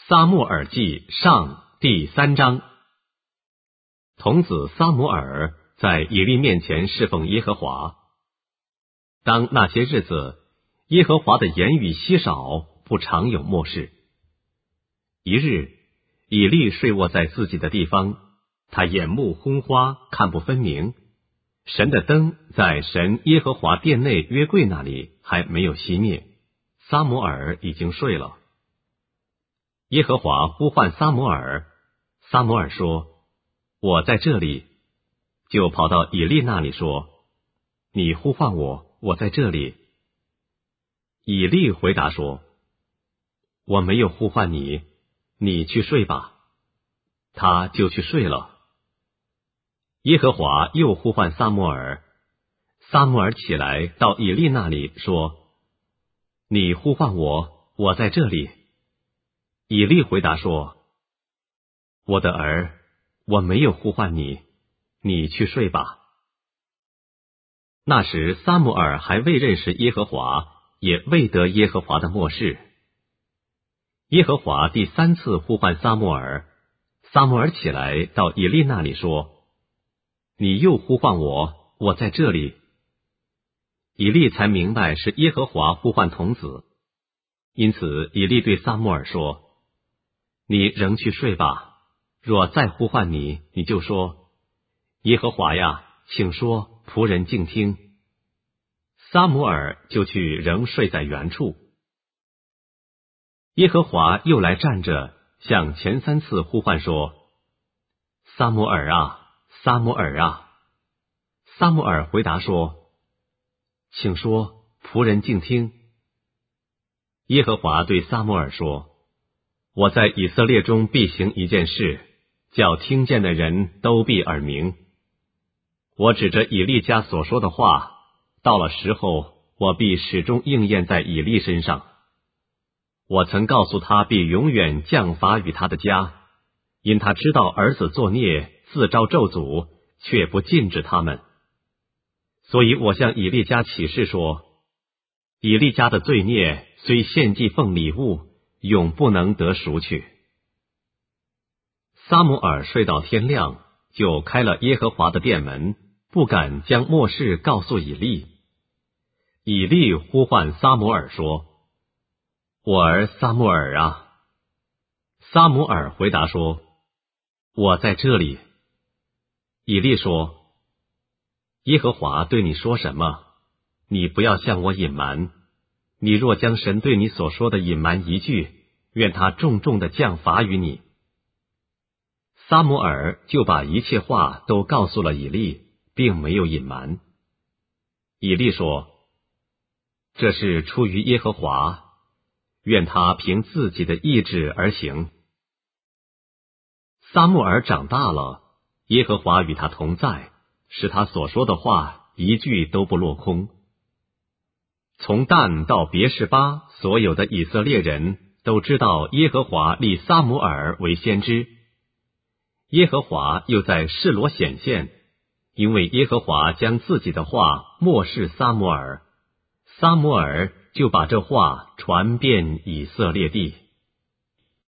撒母耳记上第3章。童子撒母耳在以利面前侍奉耶和华。当那些日子，耶和华的言语稀少，不常有默示。一日，以利睡卧在自己的地方，他眼目昏花，看不分明。神的灯在神耶和华殿内约柜那里还没有熄灭，撒母耳已经睡了。耶和华呼唤撒母耳，撒母耳说：我在这里。就跑到以利那里说：你呼唤我，我在这里。以利回答说：我没有呼唤你，你去睡吧。他就去睡了。耶和华又呼唤撒母耳，撒母耳起来到以利那里说：你呼唤我，我在这里。以利回答说：我的儿，我没有呼唤你，你去睡吧。那时撒母耳还未认识耶和华，也未得耶和华的默示。耶和华第3次呼唤撒母耳，撒母耳起来到以利那里说：你又呼唤我，我在这里。以利才明白是耶和华呼唤童子，因此以利对撒母耳说：你仍去睡吧，若再呼唤你，你就说：耶和华呀，请说，仆人静听。撒母耳就去仍睡在原处。耶和华又来站着，向前3次呼唤说：撒母耳啊，撒母耳啊。撒母耳回答说：请说，仆人静听。耶和华对撒母耳说：我在以色列中必行一件事，叫听见的人都必耳鸣。我指着以利家所说的话，到了时候，我必始终应验在以利身上。我曾告诉他必永远降罚于他的家，因他知道儿子作孽，自招咒诅，却不禁止他们。所以我向以利家起誓说，以利家的罪孽虽献祭奉礼物，永不能得赎去。撒母耳睡到天亮，就开了耶和华的殿门，不敢将默示告诉以利。以利呼唤撒母耳说：我儿撒母耳啊。撒母耳回答说：我在这里。以利说：耶和华对你说什么？你不要向我隐瞒。你若将神对你所说的隐瞒一句，愿他重重的降罚于你。撒母耳就把一切话都告诉了以利，并没有隐瞒。以利说：这是出于耶和华，愿他凭自己的意志而行。撒母耳长大了，耶和华与他同在，使他所说的话一句都不落空。从但到别是巴，所有的以色列人都知道耶和华立撒母耳为先知。耶和华又在示罗显现，因为耶和华将自己的话默示撒母耳，撒母耳就把这话传遍以色列地。